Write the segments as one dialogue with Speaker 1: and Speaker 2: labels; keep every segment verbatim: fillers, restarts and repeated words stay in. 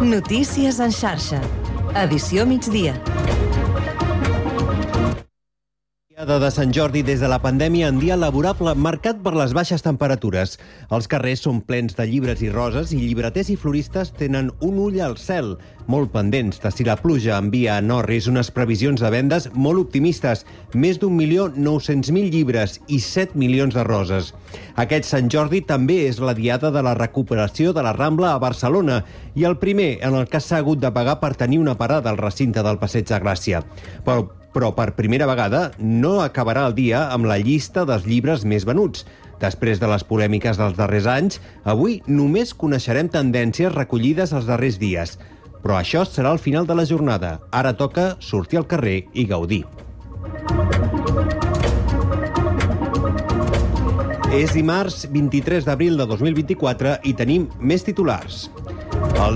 Speaker 1: Notícies en xarxa. Edició migdia.
Speaker 2: Diada de Sant Jordi des de la pandèmia en dia laborable marcat per les baixes temperatures. Els carrers són plens de llibres i roses i llibreters i floristes tenen un ull al cel, molt pendents de si la pluja envia a Norris unes previsions de vendes molt optimistes, més d'un milió nou-cents mil llibres i set milions de roses. Aquest Sant Jordi també és la diada de la recuperació de la Rambla a Barcelona i el primer en el que s'ha hagut de pagar per tenir una parada al recinte del Passeig de Gràcia. Però Però per primera vegada no acabarà el dia amb la llista dels llibres més venuts. Després de les polèmiques dels darrers anys, avui només coneixerem tendències recollides els darrers dies. Però això serà el final de la jornada. Ara toca sortir al carrer i gaudir. És dimarts vint-i-tres d'abril de dos mil vint-i-quatre i tenim més titulars. El...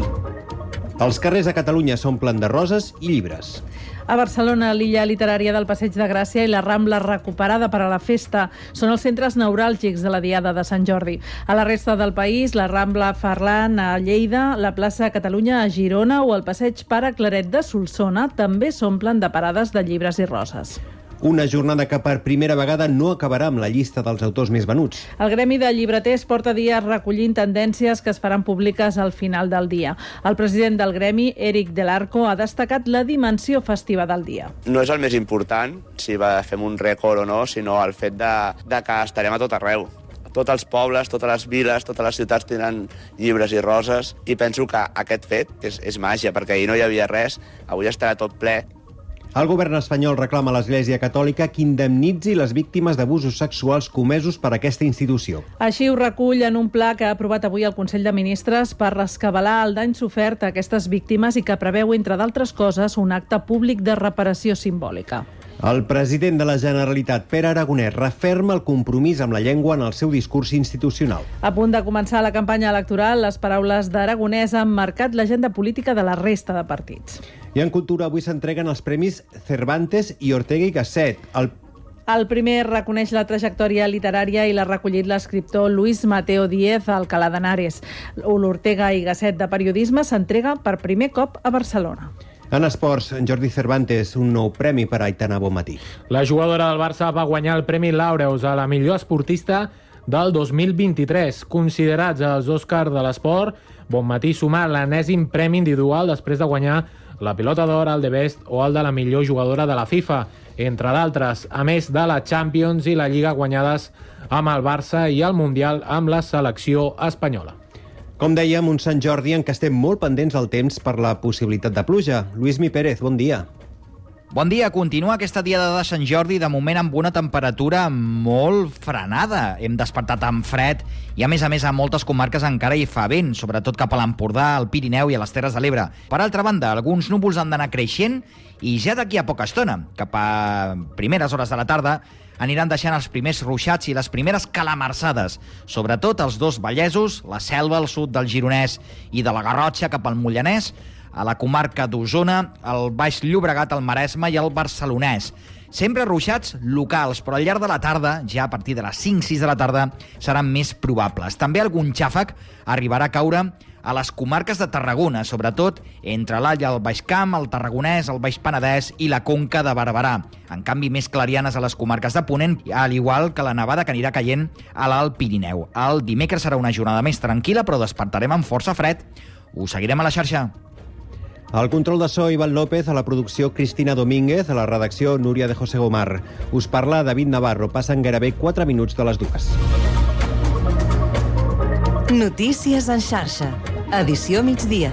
Speaker 2: Els carrers de Catalunya s'omplen de roses i llibres.
Speaker 3: A Barcelona, l'illa literària del Passeig de Gràcia i la Rambla recuperada per a la festa són els centres neuràlgics de la Diada de Sant Jordi. A la resta del país, la Rambla Ferran a Lleida, la plaça Catalunya a Girona o el Passeig Pare Claret de Solsona també s'omplen de parades de llibres i roses.
Speaker 2: Una jornada que per primera vegada no acabarà amb la llista dels autors més venuts.
Speaker 3: El Gremi de Llibreters porta dies recollint tendències que es faran públiques al final del dia. El president del Gremi, Eric Del Arco, ha destacat la dimensió festiva del dia.
Speaker 4: No és el més important, si va, fem un rècord o no, sinó el fet de, de que estarem a tot arreu. Tots els pobles, totes les viles, totes les ciutats tenen llibres i roses i penso que aquest fet és, és màgia, perquè ahir no hi havia res, avui estarà tot ple.
Speaker 2: El govern espanyol reclama a l'Església Catòlica que indemnitzi les víctimes d'abusos sexuals comesos per aquesta institució.
Speaker 3: Així ho recull en un pla que ha aprovat avui el Consell de Ministres per rescabalar el dany sofert a aquestes víctimes i que preveu, entre d'altres coses, un acte públic de reparació simbòlica.
Speaker 2: El president de la Generalitat, Pere Aragonès, referma el compromís amb la llengua en el seu discurs institucional.
Speaker 3: A punt de començar la campanya electoral, les paraules d'Aragonès han marcat l'agenda política de la resta de partits.
Speaker 2: I en cultura avui s'entreguen els premis Cervantes i Ortega y Gasset. El
Speaker 3: El primer reconeix la trajectòria literària i l'ha recollit l'escriptor Luis Mateo Díez a Alcalá de Henares. L'Ortega y Gasset de periodisme s'entrega per primer cop a Barcelona.
Speaker 2: En esports, Jordi Cervantes, un nou premi per a Aitana Bonmatí.
Speaker 5: La jugadora del Barça va guanyar el Premi Laureus a la millor esportista del dos mil vint-i-tres. Considerats els Òscars de l'esport, Bonmatí suma l'enèsim premi individual després de guanyar la Pilota d'Or, el The Best o el de la millor jugadora de la FIFA, entre d'altres, a més de la Champions i la Lliga guanyades amb el Barça i el Mundial amb la selecció espanyola.
Speaker 2: Com dèiem, un Sant Jordi en què estem molt pendents del temps per la possibilitat de pluja. Luismi Pérez, bon dia.
Speaker 6: Bon dia. Continua aquesta diada de Sant Jordi, de moment amb una temperatura molt frenada. Hem despertat amb fred i, a més a més, a moltes comarques encara hi fa vent, sobretot cap a l'Empordà, al Pirineu i a les Terres de l'Ebre. Per altra banda, alguns núvols han d'anar creixent i ja d'aquí a poca estona, cap a primeres hores de la tarda, aniran deixant els primers ruixats i les primeres calamarsades, sobretot els dos Vallesos, la Selva, al sud del Gironès i de la Garrotxa cap al Mollanès, a la comarca d'Osona, el Baix Llobregat, el Maresme i el Barcelonès. Sempre ruixats locals, però al llarg de la tarda, ja a partir de les cinc sis de la tarda, seran més probables. També algun xàfec arribarà a caure a les comarques de Tarragona, sobretot entre l'All, el Baix Camp, el Tarragonès, el Baix Penedès i la Conca de Barberà. En canvi, més clarianes a les comarques de Ponent, al igual que la nevada que anirà caient a l'Alt Pirineu. El dimecres serà una jornada més tranquil·la, però despertarem amb força fred. Us seguirem a la xarxa.
Speaker 2: Al control de so, Ivan López, a la producció Cristina Domínguez, a la redacció Núria de José Gomar. Us parla David Navarro. Passen gairebé quatre minuts de les dues.
Speaker 1: Notícies en xarxa. Edició migdia.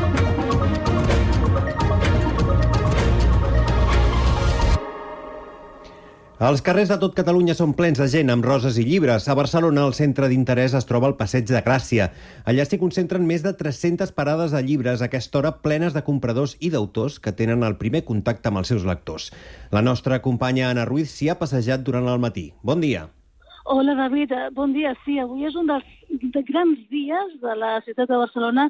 Speaker 2: Els carrers de tot Catalunya són plens de gent amb roses i llibres. A Barcelona, el centre d'interès es troba al Passeig de Gràcia. Allà s'hi concentren més de tres-centes parades de llibres a aquesta hora, plenes de compradors i d'autors que tenen el primer contacte amb els seus lectors. La nostra companya Anna Ruiz s'hi ha passejat durant el matí. Bon dia.
Speaker 7: Hola, David. Bon dia. Sí, avui és un dels grans dies de la ciutat de Barcelona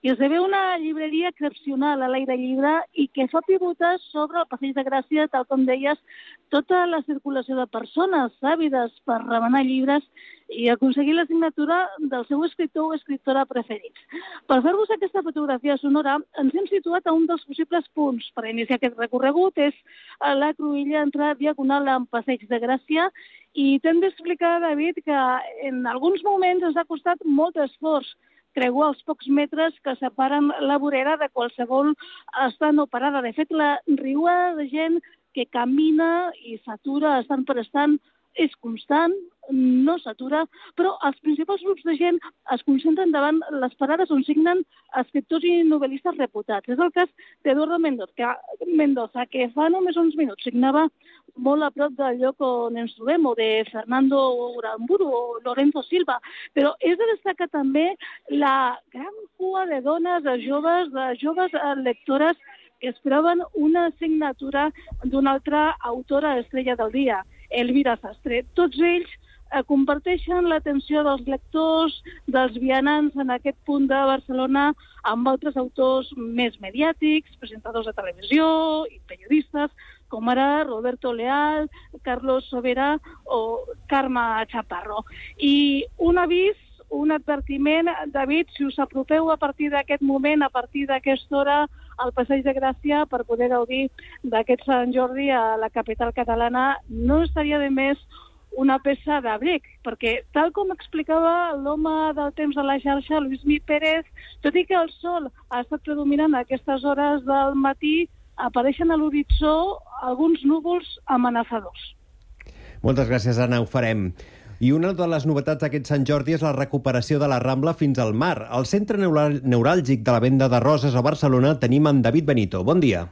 Speaker 7: i esdevé una llibreria excepcional a l'aire lliure i que fa pivotar sobre el Passeig de Gràcia, tal com deies, tota la circulació de persones àvides per remenar llibres i aconseguir la signatura del seu escriptor o escriptora preferits. Per fer-vos aquesta fotografia sonora, ens hem situat a un dels possibles punts per iniciar aquest recorregut, és a la cruïlla entre Diagonal amb Passeig de Gràcia, i t'hem d'explicar, David, que en alguns moments ens ha costat molt esforç creuar els pocs metres que separen la vorera de qualsevol estant o parada. De fet, la riuada de gent que camina i s'atura estant per estant és constant, no s'atura, però els principals grups de gent es concentren davant les parades on signen escriptors i novel·listes reputats. És el cas d'Eduardo Mendoza, Mendoza, que fa només uns minuts signava molt a prop del lloc on ens trobem, o de Fernando Uramburu o Lorenzo Silva. Però és de destacar també la gran cua de dones, de joves, de joves lectores que esperaven una signatura d'una altra autora estrella del dia, Elvira Sastre. Tots ells eh, comparteixen l'atenció dels lectors, dels vianants en aquest punt de Barcelona, amb altres autors més mediàtics, presentadors de televisió i periodistes, com ara Roberto Leal, Carlos Sobera o Carme Chaparro. I un avís, un advertiment, David, si us apropeu a partir d'aquest moment, a partir d'aquesta hora, al Passeig de Gràcia per poder gaudir d'aquest Sant Jordi a la capital catalana, no estaria de més una peça d'abric, perquè tal com explicava l'home del temps de la xarxa, Luis Mi Pérez, tot i que el sol ha estat predominant a aquestes hores del matí, apareixen a l'horitzó alguns núvols amenaçadors.
Speaker 2: Moltes gràcies, Anna, ho farem. I una de les novetats d'aquest Sant Jordi és la recuperació de la Rambla fins al mar. Al centre neuràlgic de la venda de roses a Barcelona tenim en David Benito. Bon dia.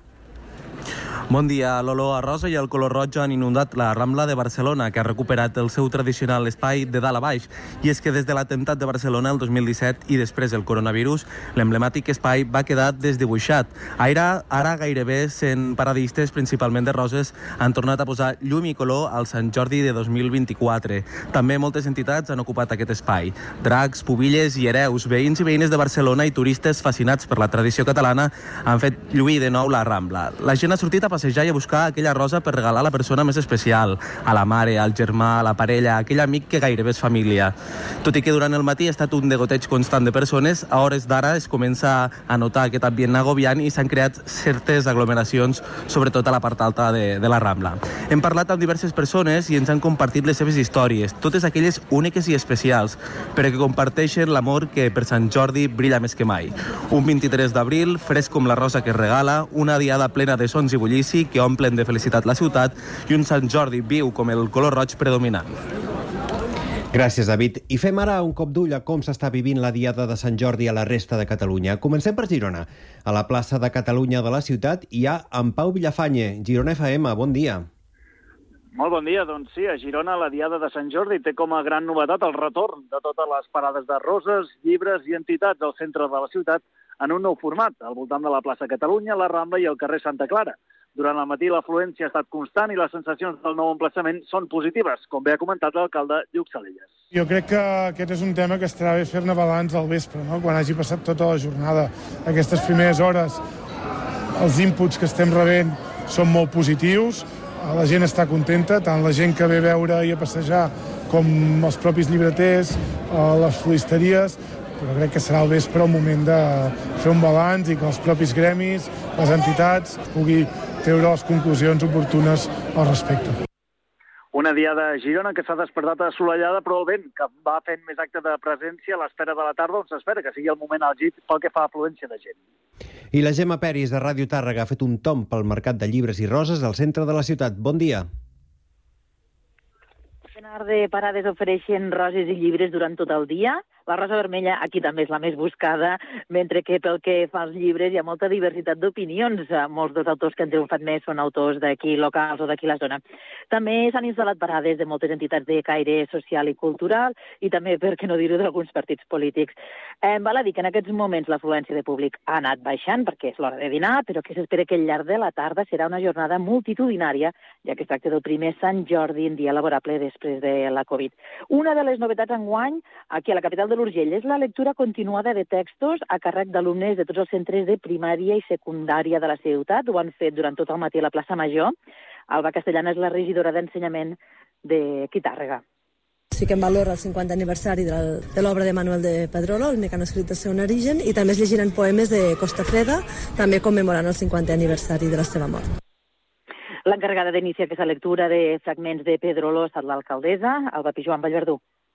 Speaker 8: Bon dia. L'olor a rosa i el color roig han inundat la Rambla de Barcelona, que ha recuperat el seu tradicional espai de dalt a baix. I és que des de l'atemptat de Barcelona el dos mil disset i després del coronavirus, l'emblemàtic espai va quedar desdibuixat. Ara, ara gairebé cent paradistes, principalment de roses, han tornat a posar llum i color al Sant Jordi de dos mil vint-i-quatre. També moltes entitats han ocupat aquest espai. Dracs, pubilles i hereus, veïns i veïnes de Barcelona i turistes fascinats per la tradició catalana han fet lluir de nou la Rambla. La gent ha sortit a passejar i a buscar aquella rosa per regalar a la persona més especial, a la mare, al germà, a la parella, a aquell amic que gairebé és família. Tot i que durant el matí ha estat un degoteig constant de persones, a hores d'ara es comença a notar aquest ambient agobiant i s'han creat certes aglomeracions, sobretot a la part alta de, de la Rambla. Hem parlat amb diverses persones i ens han compartit les seves històries, totes aquelles úniques i especials, però que comparteixen l'amor que per Sant Jordi brilla més que mai. Un vint-i-tres d'abril, fresc com la rosa que es regala, una diada plena de sons i bullici que omplen de felicitat la ciutat i un Sant Jordi viu com el color roig predominant.
Speaker 2: Gràcies, David. I fem ara un cop d'ull a com s'està vivint la Diada de Sant Jordi a la resta de Catalunya. Comencem per Girona. A la plaça de Catalunya de la ciutat hi ha en Pau Villafañe. Girona F M, bon dia.
Speaker 9: Molt bon dia. Doncs sí, a Girona la Diada de Sant Jordi té com a gran novetat el retorn de totes les parades de roses, llibres i entitats al centre de la ciutat en un nou format, al voltant de la plaça Catalunya, la Rambla i el carrer Santa Clara. Durant el matí l'afluència ha estat constant i les sensacions del nou emplaçament són positives, com bé ha comentat l'alcalde Lluc Salelles.
Speaker 10: Jo crec que aquest és un tema que estarà bé fer-ne balanç al vespre, no? Quan hagi passat tota la jornada. Aquestes primeres hores, els inputs que estem rebent són molt positius, la gent està contenta, tant la gent que ve a veure i a passejar com els propis llibreters, les floristeries, però crec que serà al vespre el moment de fer un balanç i que els propis gremis, les entitats, pugui treure les conclusions oportunes al respecte.
Speaker 9: Una diada a Girona que s'ha despertat assolellada, però el vent que va fent més acte de presència a l'espera de la tarda, on s'espera que sigui el moment àlgid pel que fa a afluència de gent.
Speaker 2: I la Gemma Peris, de Ràdio Tàrrega, ha fet un tomb pel mercat de llibres i roses al centre de la ciutat. Bon dia.
Speaker 11: Centenar de parades ofereixen roses i llibres durant tot el dia. La rosa vermella aquí també és la més buscada, mentre que pel que fa als llibres hi ha molta diversitat d'opinions. Molts dels autors que han triomfat més són autors d'aquí locals o d'aquí la zona. També s'han instal·lat parades de moltes entitats de caire social i cultural i també, per què no dir-ho, d'alguns partits polítics. Eh, val a dir que en aquests moments l'afluència de públic ha anat baixant perquè és l'hora de dinar, però que s'espera que al llarg de la tarda serà una jornada multitudinària, ja que es tracta del primer Sant Jordi en dia laborable després de la Covid. Una de les novetats enguany, aquí a la capital de Palafrugell. És la lectura continuada de textos a càrrec d'alumnes de tots els centres de primària i secundària de la ciutat. Ho han fet durant tot el matí a la plaça Major. Alba Castellana és la regidora d'Ensenyament de Quitàrrega.
Speaker 12: Sí que en valor el cinquantè aniversari de, de l'obra de Manuel de Pedrolo, el mecanoscrit del seu origen, i també es llegiran poemes de Costa Freda, també commemorant el cinquantè aniversari de la seva mort.
Speaker 11: L'encarregada d'iniciar aquesta lectura de fragments de Pedrolo ha estat l'alcaldessa, Alba Pijoan Vallverdú.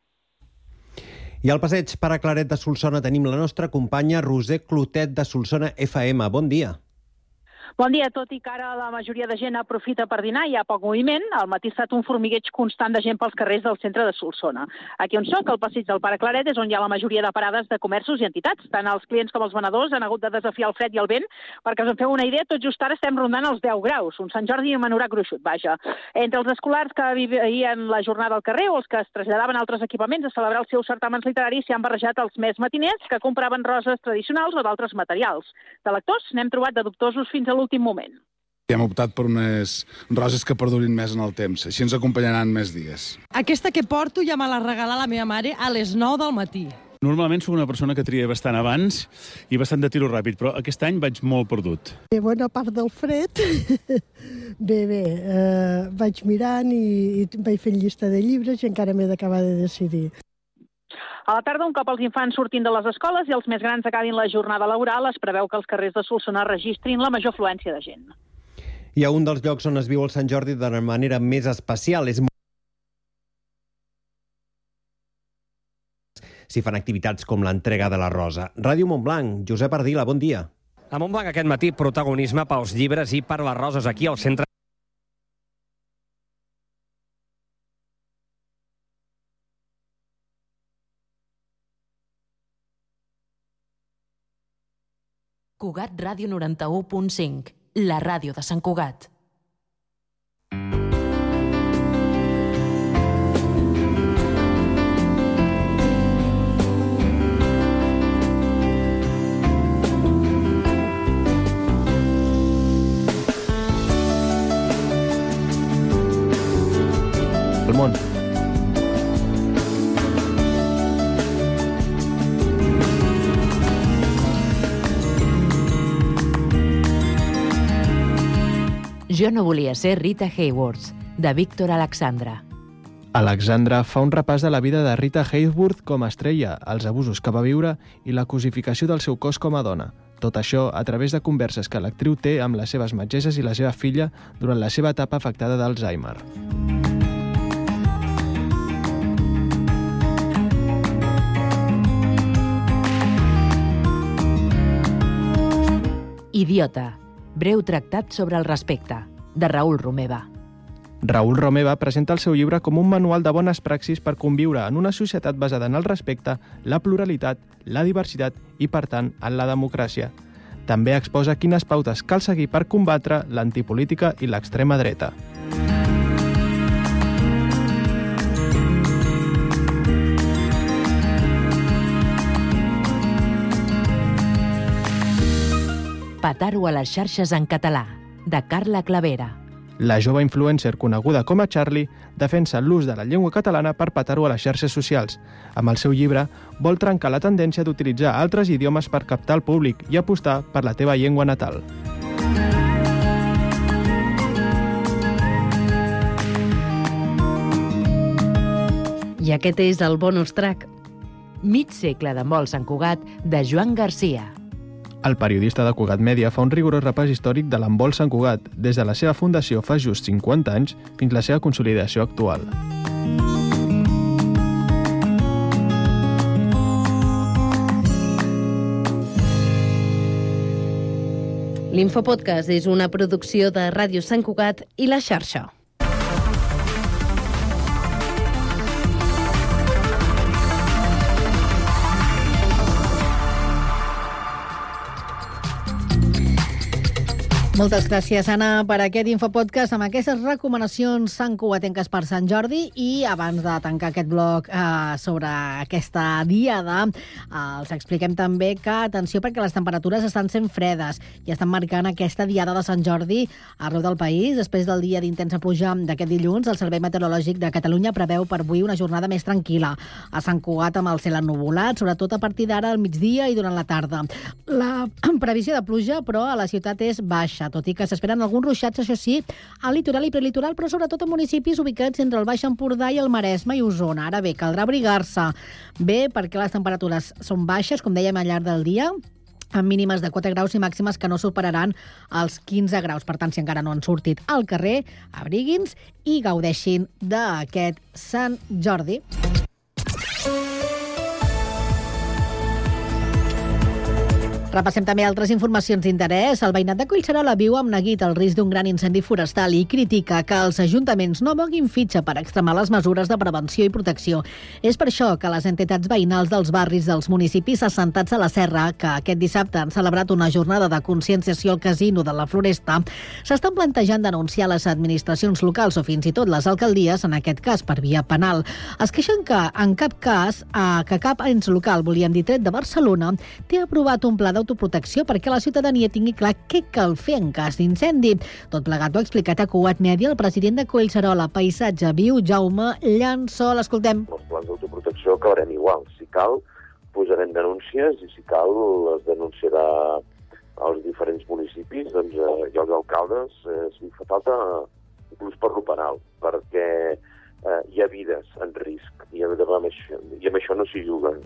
Speaker 2: I al passeig per a Claret de Solsona tenim la nostra companya Roser Clotet de Solsona F M. Bon dia.
Speaker 13: Bon dia. Tot i que ara la majoria de gent aprofita per dinar, hi ha poc moviment. Al matí ha estat un formigueig constant de gent pels carrers del centre de Solsona. Aquí on soc, al passeig del Pare Claret, és on hi ha la majoria de parades de comerços i entitats. Tant els clients com els venedors han hagut de desafiar el fred i el vent. Perquè us en feu una idea, tot just ara estem rondant els deu graus. Un Sant Jordi i un Manorac gruixut, vaja. Entre els escolars que vivien la jornada al carrer o els que es traslladaven a altres equipaments a celebrar els seus certàmens literaris s'hi han barrejat els més matiners que compraven roses tradicionals o d'altres materials. De lectors n'hem trobat de dubtosos fins a l'últim moment.
Speaker 14: Hem optat per unes roses que perdurin més en el temps, així ens acompanyaran més dies.
Speaker 15: Aquesta que porto ja me la regalà la meva mare a les nou del matí.
Speaker 16: Normalment soc una persona que tria bastant abans i bastant de tiro ràpid, però aquest any vaig molt perdut.
Speaker 17: Bona part del fred, bé, bé, eh, vaig mirant i, i vaig fent llista de llibres i encara m'he d'acabar de decidir.
Speaker 13: A la tarda, un cop els infants surtin de les escoles i els més grans acabin la jornada laboral, es preveu que els carrers de Solsona registrin la major afluència de gent.
Speaker 2: I a un dels llocs on es viu el Sant Jordi de manera més especial és s'hi fan activitats com l'entrega de la rosa. Ràdio Montblanc, Josep Ardila, bon dia.
Speaker 18: A Montblanc aquest matí protagonisme pels llibres i per les roses aquí al centre.
Speaker 19: Cugat Ràdio noranta-u punt cinc, la ràdio de Sant Cugat.
Speaker 2: El món.
Speaker 19: Jo no volia ser Rita Hayworth, de Víctor Alexandra.
Speaker 20: Alexandra fa un repàs de la vida de Rita Hayworth com a estrella, els abusos que va viure i la cosificació del seu cos com a dona. Tot això a través de converses que l'actriu té amb les seves metgesses i la seva filla durant la seva etapa afectada d'Alzheimer.
Speaker 19: Idiota, breu tractat sobre el respecte, de Raül Romeva.
Speaker 20: Raül Romeva presenta el seu llibre com un manual de bones praxis per conviure en una societat basada en el respecte, la pluralitat, la diversitat i, per tant, en la democràcia. També exposa quines pautes cal seguir per combatre l'antipolítica i l'extrema dreta.
Speaker 19: Petar-ho a les xarxes en català, de Carla Clavera.
Speaker 20: La jove influencer coneguda com a Charlie defensa l'ús de la llengua catalana per petar-ho a les xarxes socials. Amb el seu llibre, vol trencar la tendència d'utilitzar altres idiomes per captar el públic i apostar per la teva llengua natal.
Speaker 19: I aquest és el bonus track. Mig segle de molt Sant Cugat, de Joan Garcia.
Speaker 20: El periodista de Cugat Mèdia fa un rigorós repàs històric de l'handbol Sant Cugat, des de la seva fundació fa just cinquanta anys fins a la seva consolidació actual.
Speaker 21: L'Infopodcast és una producció de Ràdio Sant Cugat i La Xarxa.
Speaker 4: Moltes gràcies, Anna, per aquest infopodcast amb aquestes recomanacions santcugatenques per Sant Jordi. I abans de tancar aquest bloc eh, sobre aquesta diada, eh, els expliquem també que, atenció, perquè les temperatures estan sent fredes i estan marcant aquesta diada de Sant Jordi arreu del país. Després del dia d'intensa pluja d'aquest dilluns, el Servei Meteorològic de Catalunya preveu per avui una jornada més tranquil·la a Sant Cugat amb el cel ennuvolat, sobretot a partir d'ara al migdia i durant la tarda. La previsió de pluja, però, a la ciutat és baixa, tot i que s'esperen alguns ruixats, això sí, al litoral i prelitoral, però sobretot a municipis ubicats entre el Baix Empordà i el Maresme i Osona. Ara bé, caldrà abrigar-se bé perquè les temperatures són baixes, com dèiem, al llarg del dia, amb mínimes de quatre graus i màximes que no superaran els quinze graus. Per tant, si encara no han sortit al carrer, abriguin-se i gaudeixin d'aquest Sant Jordi. Repassem també altres informacions d'interès. El veïnat de Collserola viu amb neguit el risc d'un gran incendi forestal i critica que els ajuntaments no moguin fitxa per extremar les mesures de prevenció i protecció. És per això que les entitats veïnals dels barris dels municipis assentats a la Serra, que aquest dissabte han celebrat una jornada de conscienciació al casino de la Floresta, s'estan plantejant denunciar les administracions locals o fins i tot les alcaldies, en aquest cas per via penal. Es queixen que, en cap cas, que cap ens local, volíem dir tret de Barcelona, té aprovat un pla de autoprotecció perquè la ciutadania tingui clar què cal fer en cas d'incendi. Tot plegat ho ha explicat a Cugat Mèdia el president de Collserola Paisatge Viu, Jaume Llansol. Escoltem.
Speaker 22: Els plans d'autoprotecció acabarem igual. Si cal, posarem denúncies i si cal, les denunciarà als diferents municipis, doncs, eh, i els alcaldes, eh, si fa falta, inclús per lo penal, perquè eh, hi ha vides en risc i amb això, i amb això no s'hi juguen.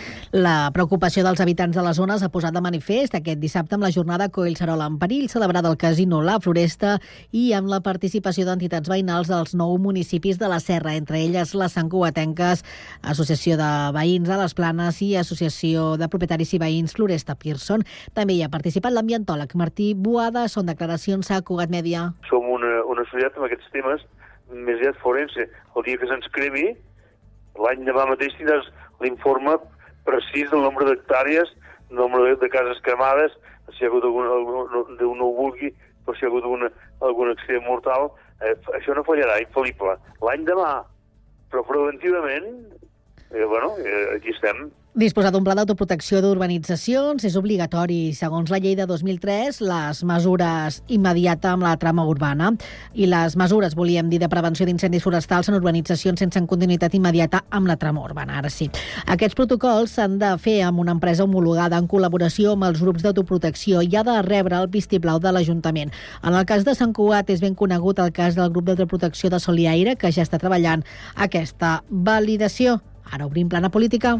Speaker 4: La preocupació dels habitants de la zona s'ha posat de manifest aquest dissabte amb la jornada Collserola en perill, celebrada al Casino La Floresta i amb la participació d'entitats veïnals dels nou municipis de la Serra, entre elles les santcugatenques, Associació de Veïns de les Planes i Associació de Propietaris i Veïns Floresta Pearson. També hi ha participat l'ambientòleg Martí Boada. Són declaracions a Cugat Mèdia.
Speaker 23: Som una, una societat amb aquests temes més aviat forense. El dia que se'ns cremi, l'any demà mateix tindràs l'informe precís del nombre d'hectàrees, el nombre de cases cremades, si hi ha hagut algun, algun, Déu no ho vulgui, però si hi ha hagut alguna, algun accident mortal, eh, això no fallarà, infal·lible. L'any demà, però preventivament, eh, bueno, eh, aquí estem.
Speaker 4: Disposar d'un pla d'autoprotecció d'urbanitzacions és obligatori. Segons la llei de dos mil tres, les mesures immediata amb la trama urbana i les mesures, volíem dir, de prevenció d'incendis forestals en urbanitzacions sense continuïtat immediata amb la trama urbana. Ara sí. Aquests protocols s'han de fer amb una empresa homologada en col·laboració amb els grups d'autoprotecció i ha de rebre el vistiplau de l'Ajuntament. En el cas de Sant Cugat és ben conegut el cas del grup d'autoprotecció de Sol i Aire, que ja està treballant aquesta validació. Ara obrim plana política.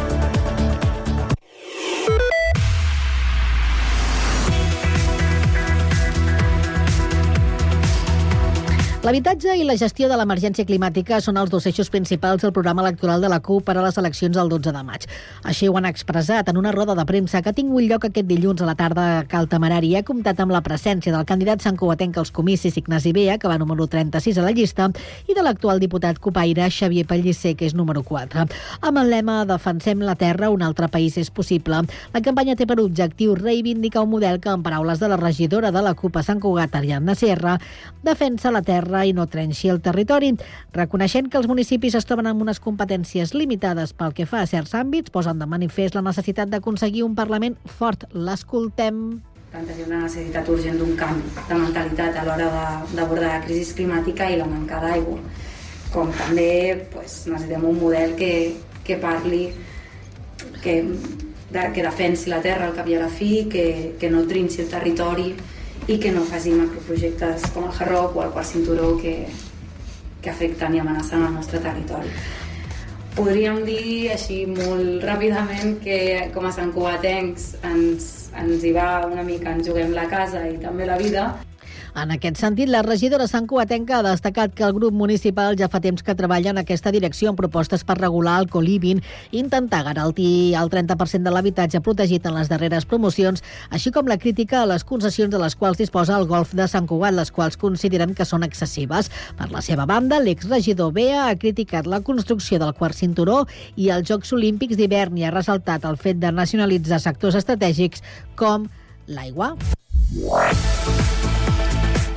Speaker 4: L'habitatge i la gestió de l'emergència climàtica són els dos eixos principals del programa electoral de la CUP per a les eleccions del dotze de maig. Així ho han expressat en una roda de premsa que ha tingut lloc aquest dilluns a la tarda a Cal Temerari i ha comptat amb la presència del candidat santcugatenc als comicis Ignasi Bea, que va número trenta-sis a la llista, i de l'actual diputat copaire Xavier Pellicer, que és número quatre. Amb el lema Defensem la terra, un altre país és possible, la campanya té per objectiu reivindicar un model que, en paraules de la regidora de la CUP a Sant Cugat, Ariadna Sierra, defensa la terra i no trenxi el territori. Reconeixent que els municipis es troben amb unes competències limitades pel que fa a certs àmbits, posen de manifest la necessitat d'aconseguir un Parlament fort. L'escoltem.
Speaker 24: Planteja una necessitat urgent d'un canvi de mentalitat a l'hora d'abordar la crisi climàtica i la manca d'aigua. Com també pues, necessitem un model que, que parli, que, de, que defensi la terra al cap i a la fi, que, que no trinxi el territori i que no faci macroprojectes com el Hard Rock o el quart cinturó que, que afecten i amenacen el nostre territori. Podríem dir així molt ràpidament que com a santcugatencs ens, ens hi va una mica, ens juguem la casa i també la vida.
Speaker 4: En aquest sentit, la regidora santcugatenca ha destacat que el grup municipal ja fa temps que treballa en aquesta direcció amb propostes per regular el co-living i intentar garantir el trenta per cent de l'habitatge protegit en les darreres promocions, així com la crítica a les concessions de les quals disposa el Golf de Sant Cugat, les quals consideren que són excessives. Per la seva banda, l'exregidor Bea ha criticat la construcció del quart cinturó i els Jocs Olímpics d'hivern i ha ressaltat el fet de nacionalitzar sectors estratègics com l'aigua.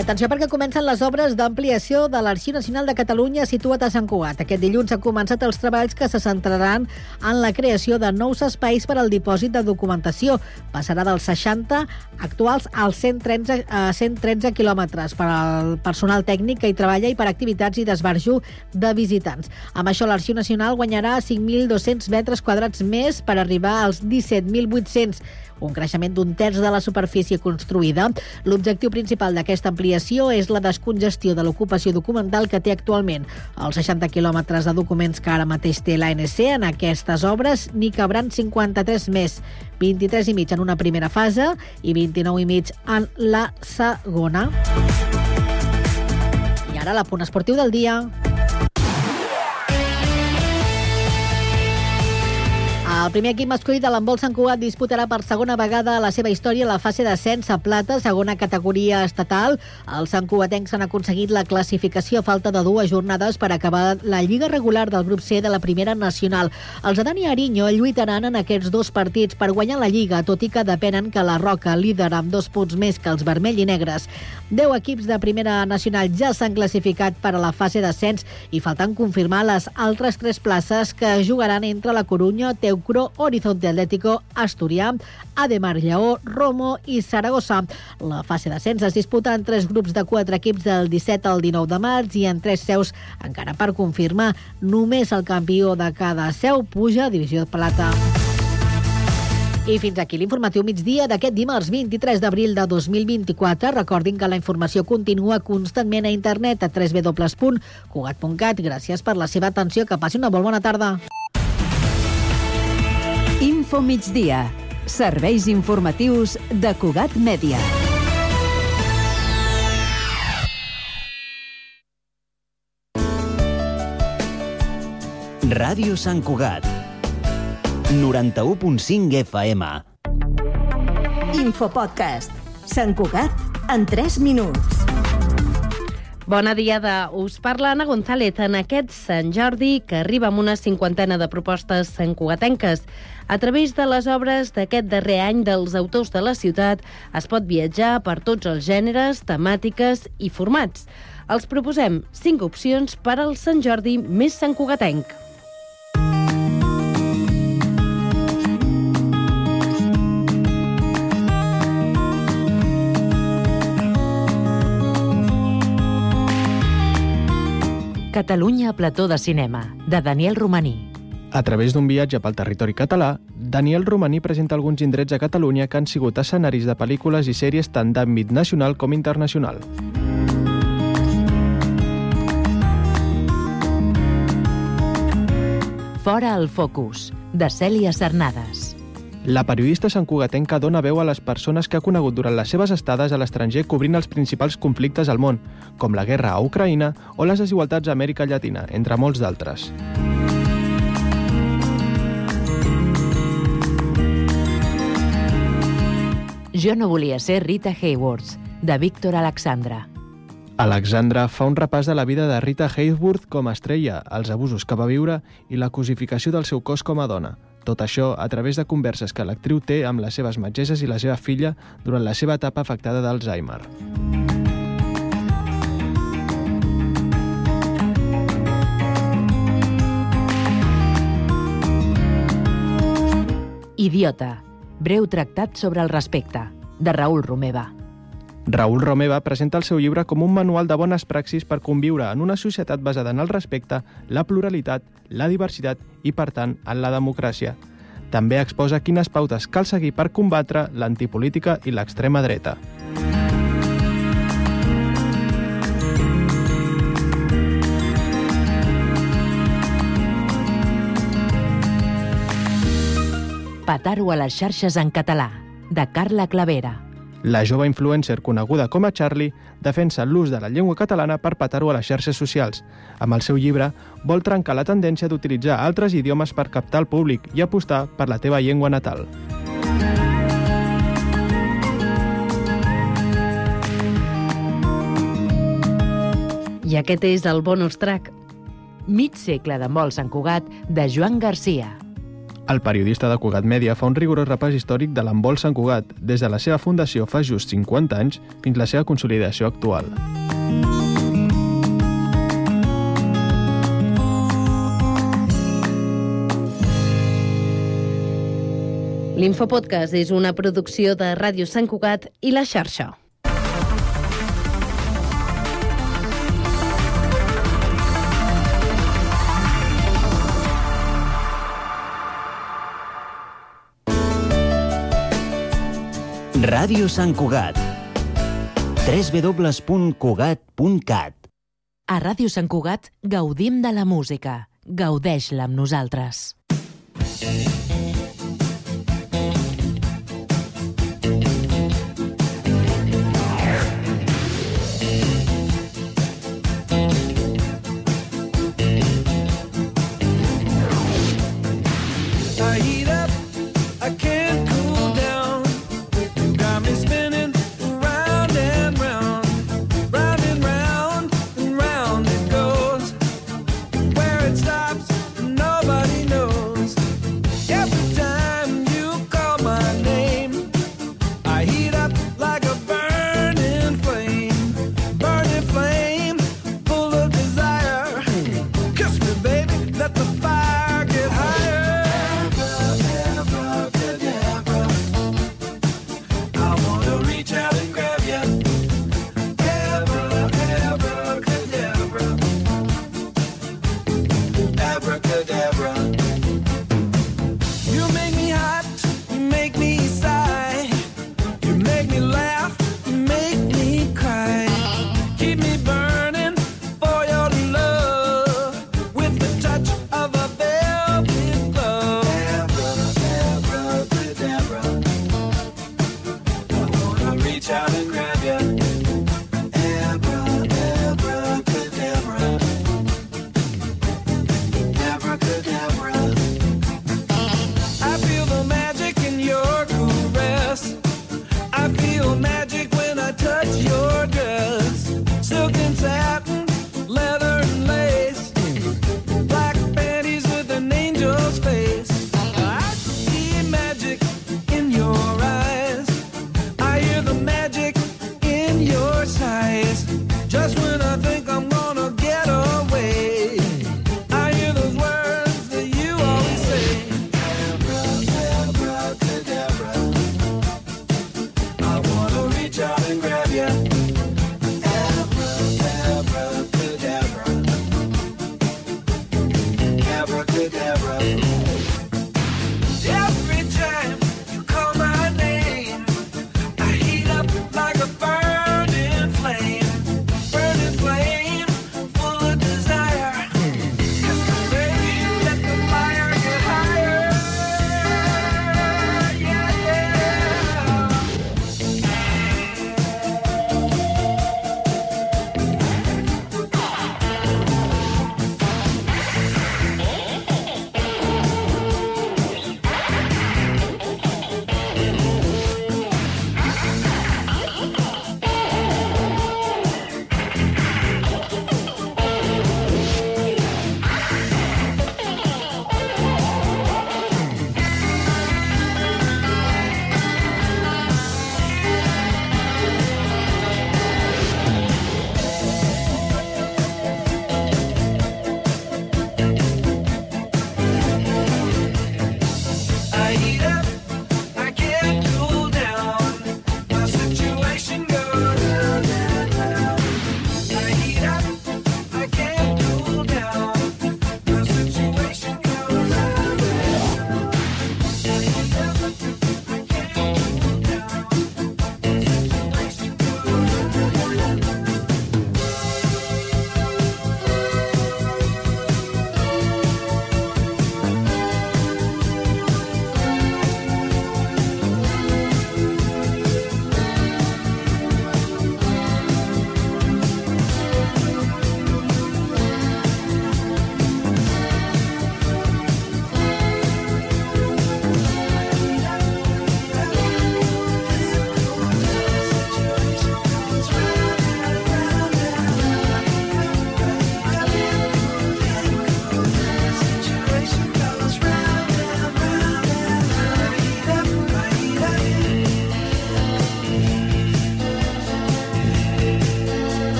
Speaker 4: I atenció perquè comencen les obres d'ampliació de l'Arxiu Nacional de Catalunya situat a Sant Cugat. Aquest dilluns han començat els treballs que se centraran en la creació de nous espais per al dipòsit de documentació. Passarà dels seixanta actuals als cent tretze, a cent tretze quilòmetres per al personal tècnic que hi treballa i per activitats i d'esbarjo de visitants. Amb això l'Arxiu Nacional guanyarà cinc mil dos-cents metres quadrats més per arribar als disset mil vuit-cents, un creixement d'un terç de la superfície construïda. L'objectiu principal d'aquesta ampliació és la descongestió de l'ocupació documental que té actualment. Els seixanta quilòmetres de documents que ara mateix té l'A N C en aquestes obres n'hi cabran cinquanta-tres més, vint-i-tres i mig en una primera fase i vint-i-nou i mig en la segona. I ara l'apunt esportiu del dia. El primer equip masculí de l'handbol Sant Cugat disputarà per segona vegada a la seva història la fase d'ascens a plata, segona categoria estatal. Els santcugatencs han aconseguit la classificació a falta de dues jornades per acabar la lliga regular del grup C de la primera nacional. Els de Dani Ariño lluitaran en aquests dos partits per guanyar la lliga, tot i que depenen que la Roca, líder amb dos punts més que els vermell i negres. Deu equips de primera nacional ja s'han classificat per a la fase d'ascens i falten confirmar les altres tres places que jugaran entre la Corunya, Teucro, Horizonte Atlético, Asturià, Ademar Lleó, Romo i Saragossa. La fase d'ascens es disputa en tres grups de quatre equips del disset al dinou de març i en tres seus encara per confirmar. Només el campió de cada seu puja a Divisió de Plata. I fins aquí l'informatiu migdia d'aquest dimarts vint-i-tres d'abril de dos mil vint-i-quatre. Recordin que la informació continua constantment a internet a w w w punt cugat punt cat. Gràcies per la seva atenció. Que passi una molt bona tarda.
Speaker 1: Info migdia. Serveis informatius de Cugat Mèdia.
Speaker 3: Ràdio Sant Cugat. noranta-u punt cinc F M.
Speaker 1: Infopodcast. Sant Cugat en tres minuts.
Speaker 21: Bona diada. Us parla Anna González en aquest Sant Jordi, que arriba amb una cinquantena de propostes santcugatenques. A través de les obres d'aquest darrer any dels autors de la ciutat es pot viatjar per tots els gèneres, temàtiques i formats. Els proposem cinc opcions per al Sant Jordi més santcugatenc.
Speaker 19: Catalunya a plató de cinema, de Daniel Romaní.
Speaker 20: A través d'un viatge pel territori català, Daniel Romaní presenta alguns indrets a Catalunya que han sigut escenaris de pel·lícules i sèries tant d'àmbit nacional com internacional.
Speaker 19: Fora el focus, de Cèlia Cernades.
Speaker 20: La periodista santcugatenca dona veu a les persones que ha conegut durant les seves estades a l'estranger cobrint els principals conflictes al món, com la guerra a Ucraïna o les desigualtats a Amèrica Llatina, entre molts d'altres.
Speaker 19: Jo no volia ser Rita Hayworth, de Víctor Alexandra.
Speaker 20: Alexandra fa un repàs de la vida de Rita Hayworth com a estrella, els abusos que va viure i la cosificació del seu cos com a dona. Tot això a través de converses que l'actriu té amb les seves metgesses i la seva filla durant la seva etapa afectada d'Alzheimer.
Speaker 19: Idiota, breu tractat sobre el respecte, de Raül Romeva.
Speaker 20: Raül Romeva presenta el seu llibre com un manual de bones praxis per conviure en una societat basada en el respecte, la pluralitat, la diversitat i, per tant, en la democràcia. També exposa quines pautes cal seguir per combatre l'antipolítica i l'extrema dreta.
Speaker 19: Petar-ho a les xarxes en català, de Carla Clavera.
Speaker 20: La jove influencer coneguda com a Charlie defensa l'ús de la llengua catalana per petar-ho a les xarxes socials. Amb el seu llibre, vol trencar la tendència d'utilitzar altres idiomes per captar el públic i apostar per la teva llengua natal.
Speaker 19: I aquest és el bonus track. Mig segle de molt Sant Cugat, de Joan Garcia.
Speaker 20: El periodista de Cugat Mèdia fa un rigorós repàs històric de l'handbol Sant Cugat, des de la seva fundació fa just cinquanta anys fins la seva consolidació actual.
Speaker 21: L'Infopodcast és una producció de Ràdio Sant Cugat i La Xarxa.
Speaker 3: Ràdio Sant Cugat. w w w punt cugat punt cat.
Speaker 19: A Ràdio Sant Cugat gaudim de la música. Gaudeix-la amb nosaltres.